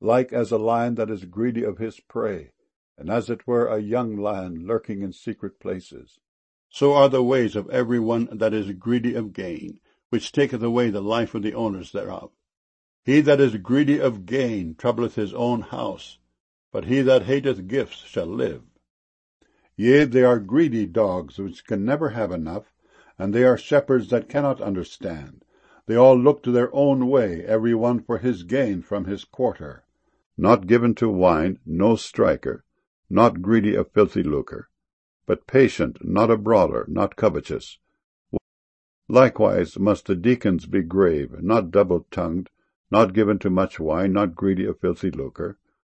like as a lion that is greedy of his prey, and as it were a young lion lurking in secret places. So are the ways of every one that is greedy of gain, which taketh away the life of the owners thereof. He that is greedy of gain troubleth his own house, but he that hateth gifts shall live. Yea, they are greedy dogs which can never have enough, and they are shepherds that cannot understand. They all look to their own way, every one for his gain from his quarter. Not given to wine, no striker, not greedy of filthy lucre, but patient, not a brawler, not covetous. Likewise must the deacons be grave, not double-tongued, not given to much wine, not greedy of filthy lucre,